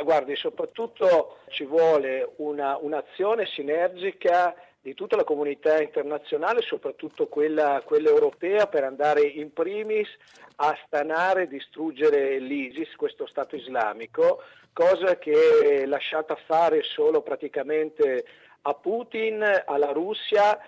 guardi, soprattutto ci vuole un'azione sinergica di tutta la comunità internazionale, soprattutto quella europea, per andare in primis a stanare e distruggere l'ISIS, questo Stato islamico, cosa che è lasciata fare solo praticamente a Putin, alla Russia,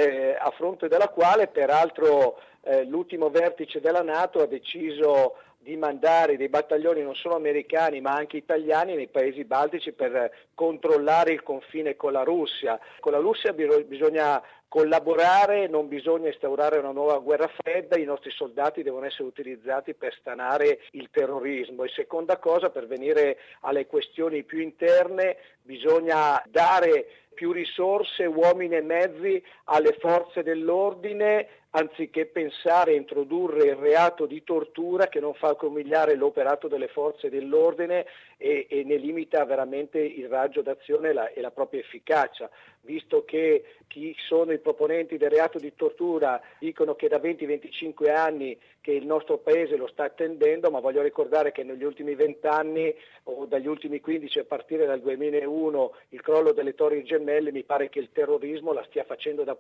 a fronte della quale peraltro l'ultimo vertice della NATO ha deciso di mandare dei battaglioni non solo americani ma anche italiani nei paesi baltici per controllare il confine con la Russia. Con la Russia bisogna collaborare, non bisogna instaurare una nuova guerra fredda, i nostri soldati devono essere utilizzati per stanare il terrorismo. E seconda cosa, per venire alle questioni più interne, bisogna dare più risorse, uomini e mezzi alle forze dell'ordine, anziché pensare a introdurre il reato di tortura che non fa umiliare l'operato delle forze dell'ordine e ne limita veramente il raggio d'azione e la propria efficacia, visto che chi sono i proponenti del reato di tortura dicono che da 20-25 anni che il nostro paese lo sta attendendo, ma voglio ricordare che negli ultimi 20 anni o dagli ultimi 15 a partire dal 2001 il crollo delle Torri Gemelle, mi pare che il terrorismo la stia facendo da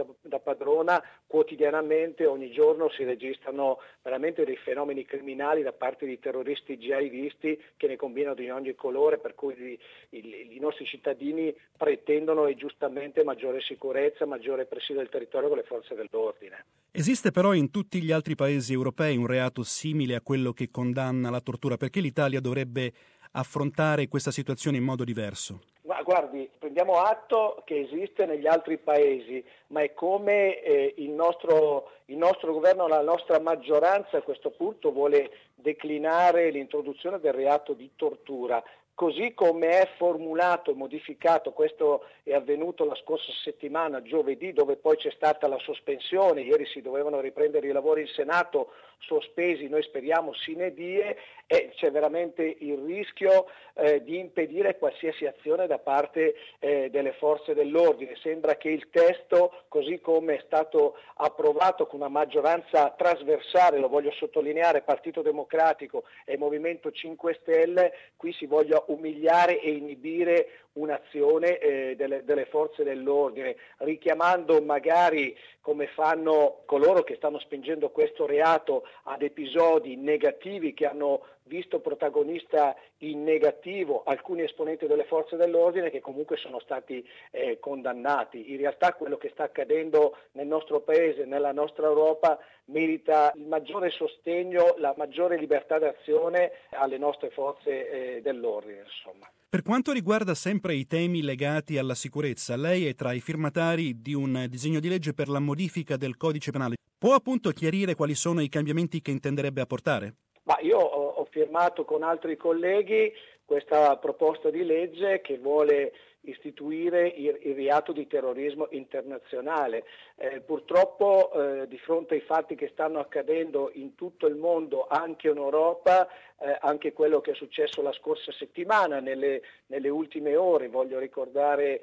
padrona quotidianamente, ogni giorno si registrano veramente dei fenomeni criminali da parte di terroristi jihadisti che ne combinano di ogni colore, per cui i nostri cittadini pretendono e giustamente maggiore sicurezza, maggiore presidio del territorio con le forze dell'ordine. Esiste però in tutti gli altri paesi europei un reato simile a quello che condanna la tortura? Perché l'Italia dovrebbe affrontare questa situazione in modo diverso? Ma guardi, prendiamo atto che esiste negli altri paesi, ma è come il nostro governo, la nostra maggioranza a questo punto vuole declinare l'introduzione del reato di tortura. Così come è formulato e modificato, questo è avvenuto la scorsa settimana, giovedì, dove poi c'è stata la sospensione, ieri si dovevano riprendere i lavori in Senato, sospesi, noi speriamo sine die, e c'è veramente il rischio di impedire qualsiasi azione da parte delle forze dell'ordine. Sembra che il testo, così come è stato approvato con una maggioranza trasversale, lo voglio sottolineare, Partito Democratico e Movimento 5 Stelle, qui si voglia umiliare e inibire un'azione delle forze dell'ordine, richiamando magari, come fanno coloro che stanno spingendo questo reato, ad episodi negativi che hanno visto protagonista in negativo alcuni esponenti delle forze dell'ordine che comunque sono stati condannati. In realtà quello che sta accadendo nel nostro paese, nella nostra Europa, merita il maggiore sostegno, la maggiore libertà d'azione alle nostre forze dell'ordine, insomma. Per quanto riguarda sempre i temi legati alla sicurezza, lei è tra i firmatari di un disegno di legge per la modifica del codice penale. Può appunto chiarire quali sono i cambiamenti che intenderebbe apportare? Ma io ho firmato con altri colleghi questa proposta di legge che vuole istituire il reato di terrorismo internazionale. Purtroppo di fronte ai fatti che stanno accadendo in tutto il mondo, anche in Europa, anche quello che è successo la scorsa settimana, nelle ultime ore, voglio ricordare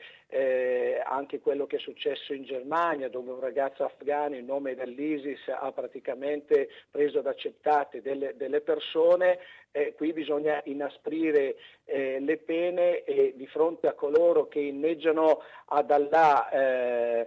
anche quello che è successo in Germania, dove un ragazzo afghano in nome dell'ISIS ha praticamente preso ad accettate delle persone. Qui bisogna inasprire le pene di fronte a coloro che inneggiano ad Allah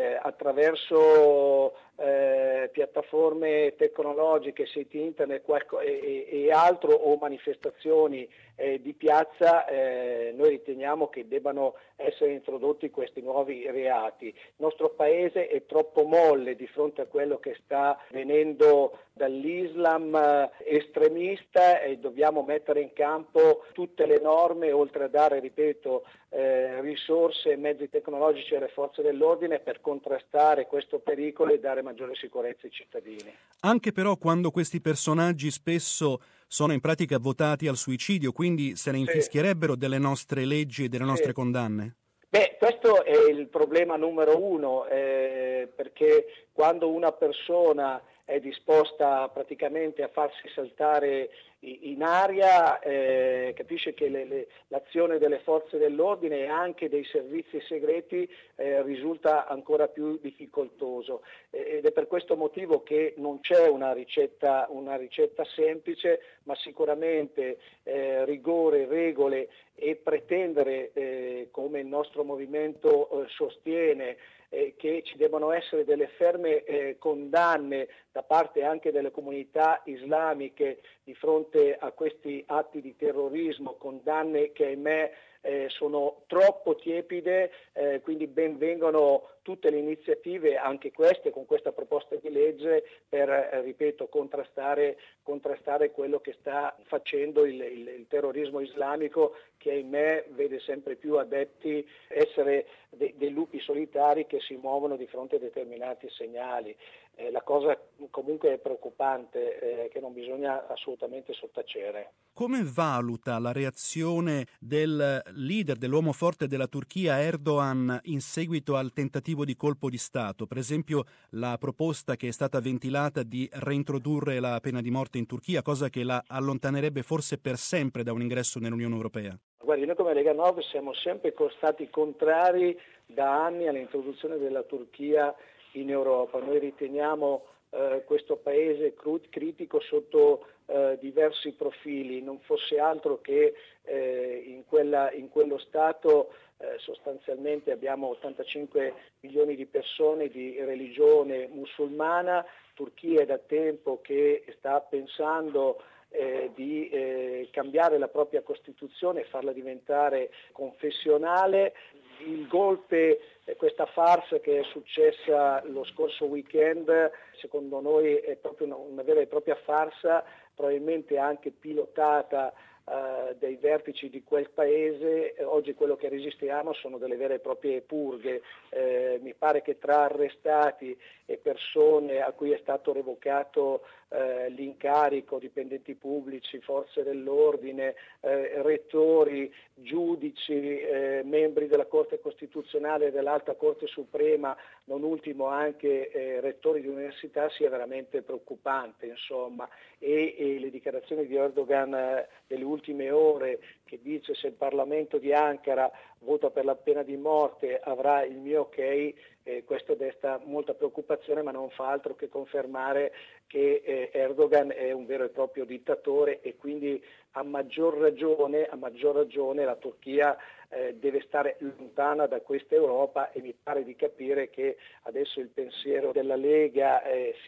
attraverso piattaforme tecnologiche, siti internet e altro, o manifestazioni di piazza. Noi riteniamo che debbano essere introdotti questi nuovi reati. Il nostro paese è troppo molle di fronte a quello che sta venendo dall'Islam estremista e dobbiamo mettere in campo tutte le norme, oltre a dare, ripeto, risorse e mezzi tecnologici alle forze dell'ordine per contrastare questo pericolo e dare maggiore sicurezza ai cittadini. Anche però quando questi personaggi spesso sono in pratica votati al suicidio, quindi se ne infischierebbero delle nostre leggi e delle nostre condanne? Beh, questo è il problema numero uno, perché quando una persona è disposta praticamente a farsi saltare in aria, capisce che l'azione delle forze dell'ordine e anche dei servizi segreti risulta ancora più difficoltoso, ed è per questo motivo che non c'è una ricetta semplice, ma sicuramente rigore, regole e pretendere, come il nostro movimento sostiene, che ci debbano essere delle ferme condanne da parte anche delle comunità islamiche di fronte a questi atti di terrorismo, condanne che ahimè sono troppo tiepide, quindi ben vengano tutte le iniziative, anche queste, con questa proposta di legge, per, ripeto, contrastare quello che sta facendo il terrorismo islamico, che ahimè vede sempre più adepti essere dei lupi solitari che si muovono di fronte a determinati segnali. La cosa comunque è preoccupante, che non bisogna assolutamente sottacere. Come valuta la reazione del leader, dell'uomo forte della Turchia, Erdogan, in seguito al tentativo di colpo di Stato? Per esempio la proposta che è stata ventilata di reintrodurre la pena di morte in Turchia, cosa che la allontanerebbe forse per sempre da un ingresso nell'Unione Europea. Guardi, noi come Lega Nord siamo sempre stati contrari da anni all'introduzione della Turchia in Europa. Noi riteniamo questo paese critico sotto diversi profili, non fosse altro che in quello Stato sostanzialmente abbiamo 85 milioni di persone di religione musulmana. Turchia è da tempo che sta pensando di cambiare la propria Costituzione e farla diventare confessionale. Il golpe, questa farsa che è successa lo scorso weekend, secondo noi è proprio una vera e propria farsa, probabilmente anche pilotata dai vertici di quel paese. Oggi quello che registriamo sono delle vere e proprie purghe. Mi pare che tra arrestati e persone a cui è stato revocato l'incarico, dipendenti pubblici, forze dell'ordine, rettori, giudici, membri della Corte Costituzionale e dell'Alta Corte Suprema, non ultimo anche rettori di università, sia veramente preoccupante, insomma. E le dichiarazioni di Erdogan delle ultime ore, che dice: se il Parlamento di Ankara vota per la pena di morte avrà il mio ok, questo desta molta preoccupazione, ma non fa altro che confermare che Erdogan è un vero e proprio dittatore, e quindi a maggior ragione la Turchia deve stare lontana da questa Europa, e mi pare di capire che adesso il pensiero della Lega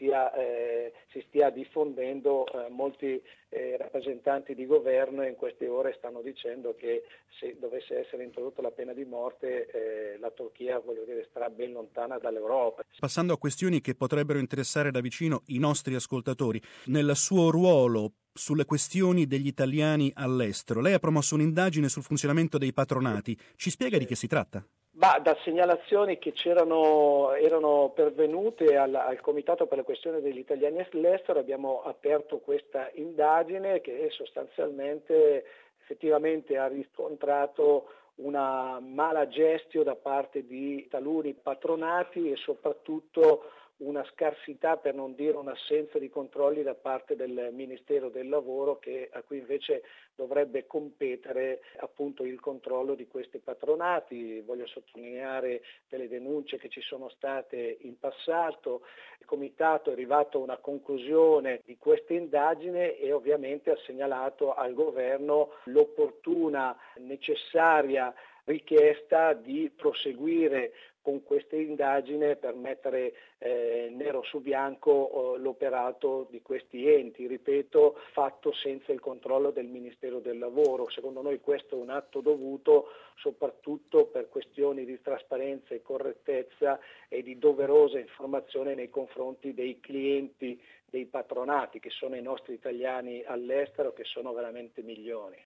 si stia diffondendo. Molti rappresentanti di governo in queste ore stanno dicendo che se dovesse essere introdotta la pena di morte la Turchia, starà ben lontana dall'Europa. Passando a questioni che potrebbero interessare da vicino i nostri ascoltatori, nel suo ruolo sulle questioni degli italiani all'estero, lei ha promosso un'indagine sul funzionamento dei patronati. Ci spiega di che si tratta? Da segnalazioni che erano pervenute al Comitato per le questioni degli italiani all'estero, abbiamo aperto questa indagine che sostanzialmente effettivamente ha riscontrato una mala gestio da parte di taluni patronati e soprattutto una scarsità, per non dire un'assenza di controlli da parte del Ministero del Lavoro, a cui invece dovrebbe competere appunto il controllo di questi patronati. Voglio sottolineare delle denunce che ci sono state in passato. Il Comitato è arrivato a una conclusione di questa indagine e ovviamente ha segnalato al Governo l'opportuna, necessaria richiesta di proseguire con questa indagine per mettere nero su bianco l'operato di questi enti, ripeto, fatto senza il controllo del Ministero del Lavoro. Secondo noi questo è un atto dovuto, soprattutto per questioni di trasparenza e correttezza e di doverosa informazione nei confronti dei clienti dei patronati, che sono i nostri italiani all'estero, che sono veramente milioni.